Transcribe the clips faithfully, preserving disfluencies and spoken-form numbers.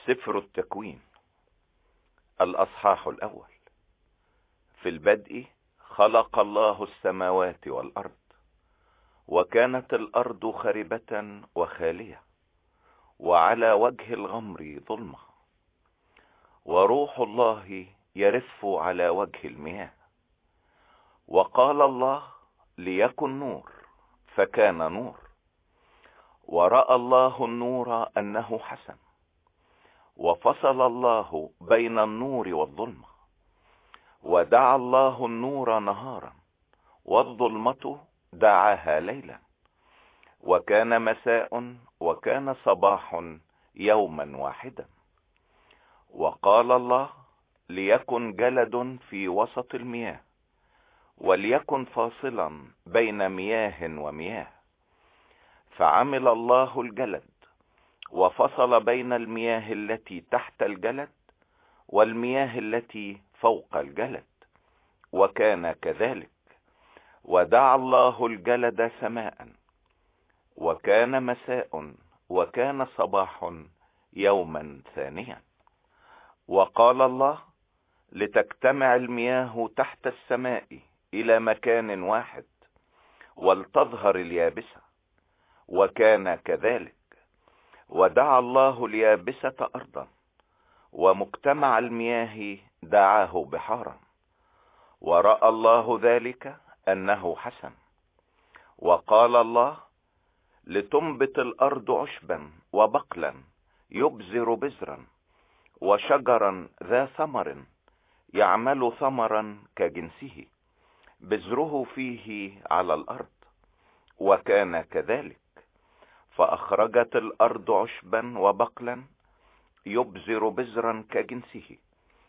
سفر التكوين الأصحاح الأول. في البدء خلق الله السماوات والأرض، وكانت الأرض خربة وخالية، وعلى وجه الغمر ظلمة، وروح الله يرف على وجه المياه. وقال الله: ليكن نور، فكان نور. ورأى الله النور أنه حسن، وفصل الله بين النور والظلمة. ودعا الله النور نهارا، والظلمة دعاها ليلا. وكان مساء وكان صباح يوما واحدا. وقال الله: ليكن جلد في وسط المياه، وليكن فاصلا بين مياه ومياه. فعمل الله الجلد، وفصل بين المياه التي تحت الجلد والمياه التي فوق الجلد، وكان كذلك. ودعا الله الجلد سماء. وكان مساء وكان صباح يوما ثانيا. وقال الله: لتجتمع المياه تحت السماء إلى مكان واحد، ولتظهر اليابسة. وكان كذلك. ودعا الله اليابسة أرضا، ومجتمع المياه دعاه بحارا. ورأى الله ذلك أنه حسن. وقال الله: لتنبت الأرض عشبا وبقلا يبزر بزرا، وشجرا ذا ثمر يعمل ثمرا كجنسه، بزره فيه على الأرض. وكان كذلك. فأخرجت الأرض عشبا وبقلا يبزر بزرا كجنسه،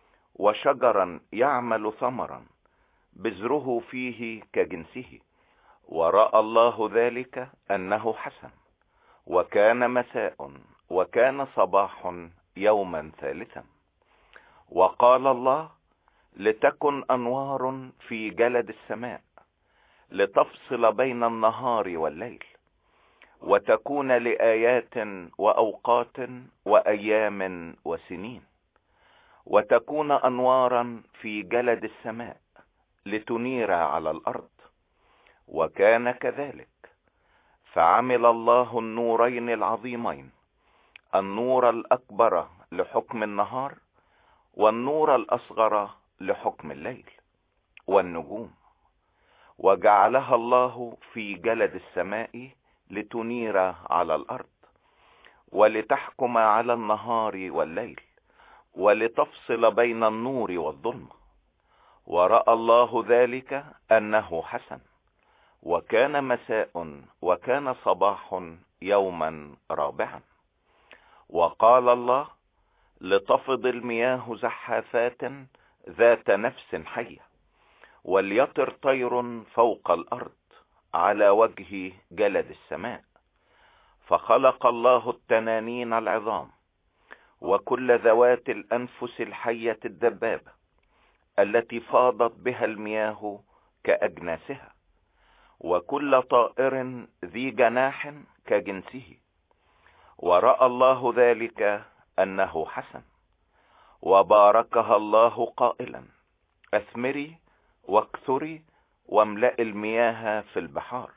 وشجرا يعمل ثمرا بزره فيه كجنسه. ورأى الله ذلك أنه حسن. وكان مساء وكان صباح يوما ثالثا. وقال الله: لتكن أنوار في جلد السماء، لتفصل بين النهار والليل، وتكون لآيات وأوقات وأيام وسنين. وتكون أنوارا في جلد السماء لتنير على الأرض. وكان كذلك. فعمل الله النورين العظيمين، النور الأكبر لحكم النهار، والنور الأصغر لحكم الليل، والنجوم. وجعلها الله في جلد السماء لتنير على الأرض، ولتحكم على النهار والليل، ولتفصل بين النور والظلمة. ورأى الله ذلك أنه حسن. وكان مساء وكان صباح يوما رابعا. وقال الله: لتفض المياه زحافات ذات نفس حية، وليطر طير فوق الأرض على وجه جلد السماء. فخلق الله التنانين العظام، وكل ذوات الأنفس الحية الدبابة التي فاضت بها المياه كأجناسها، وكل طائر ذي جناح كجنسه. ورأى الله ذلك أنه حسن. وباركها الله قائلا: أثمري واكثري، واملئي المياه في البحار،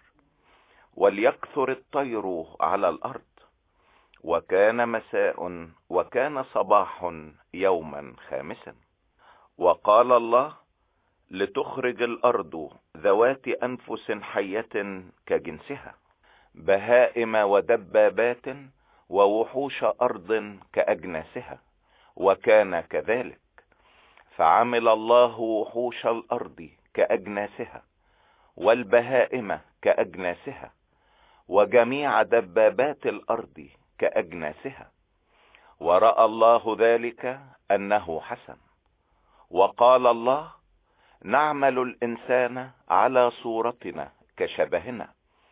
وليكثر الطير على الأرض. وكان مساء وكان صباح يوما خامسا. وقال الله: لتخرج الأرض ذوات أنفس حية كجنسها، بهائم ودبابات ووحوش أرض كأجناسها. وكان كذلك. فعمل الله وحوش الأرض كأجناسها، والبهائم كأجناسها، وجميع دبابات الأرض كأجناسها. ورأى الله ذلك أنه حسن. وقال الله: نعمل الإنسان على صورتنا كشبهنا،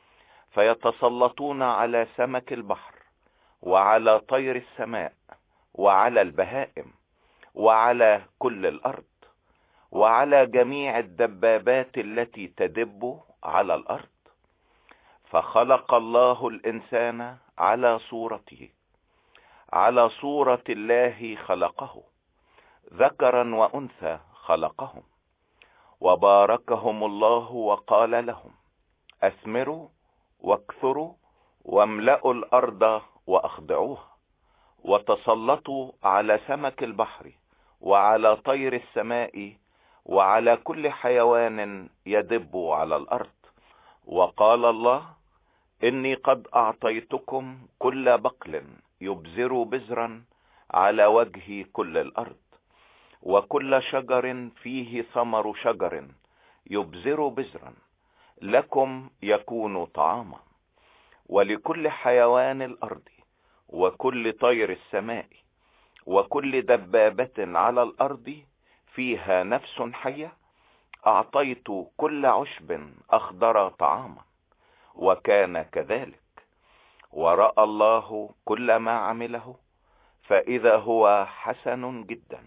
فيتسلطون على سمك البحر، وعلى طير السماء، وعلى البهائم، وعلى كل الأرض، وعلى جميع الدبابات التي تدب على الأرض. فخلق الله الإنسان على صورته، على صورة الله خلقه، ذكرا وأنثى خلقهم. وباركهم الله وقال لهم: أثمروا واكثروا واملأوا الأرض وأخضعوها، وتسلطوا على سمك البحر وعلى طير السماء وعلى كل حيوان يدب على الأرض. وقال الله: إني قد أعطيتكم كل بقل يبذر بذرا على وجه كل الأرض، وكل شجر فيه ثمر شجر يبذر بذرا لكم يكون طعاما، ولكل حيوان الأرض وكل طير السماء وكل دبابة على الأرض فيها نفس حية أعطيت كل عشب أخضر طعاما. وكان كذلك. ورأى الله كل ما عمله، فإذا هو حسن جدا.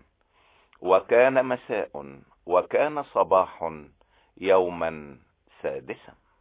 وكان مساء وكان صباح يوما سادسا.